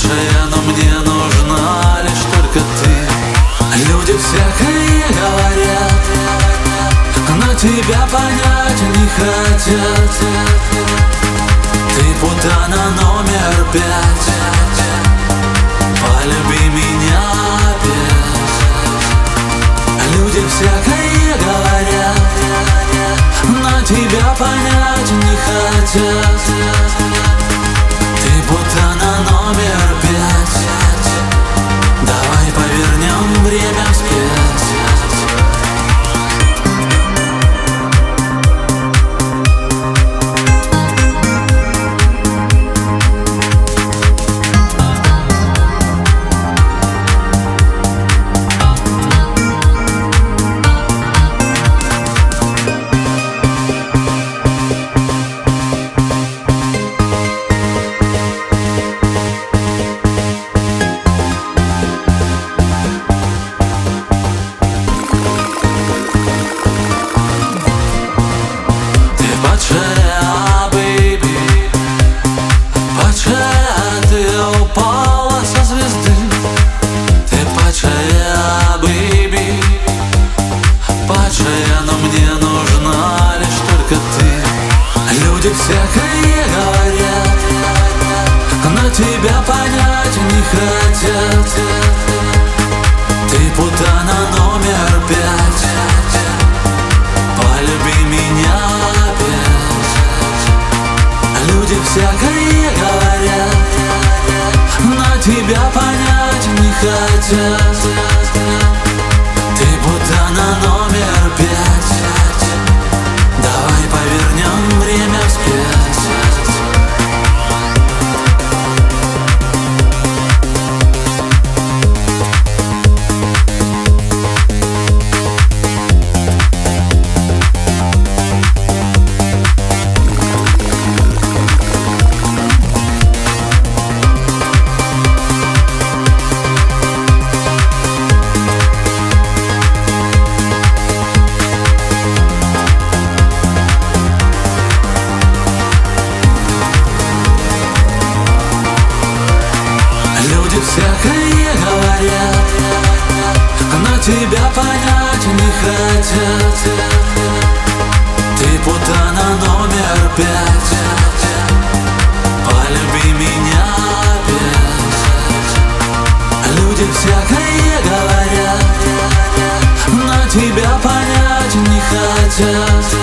падшая, но мне нужна лишь только ты. Люди всякое говорят, но тебя понять не хотят. Ты путана номер 5, полюби меня опять. Люди всякое говорят, но тебя понять не хотят. Ты путана номер 5, давай повернем время вспять. Падшая, бэйби, падшая, ты упала со звезды. Ты падшая, бэйби, падшая, но мне нужна лишь только ты. Люди всякое говорят, но тебя понять не хотят. Ты путана номер 5, полюби меня опять. Люди всякое говорят, но тебя понять не хотят. Ты путана номер 5, давай повернем время вспять. Люди всякое говорят, но тебя понять не хотят. Ты путана номер 5, полюби меня опять. Люди всякое говорят, но тебя понять не хотят.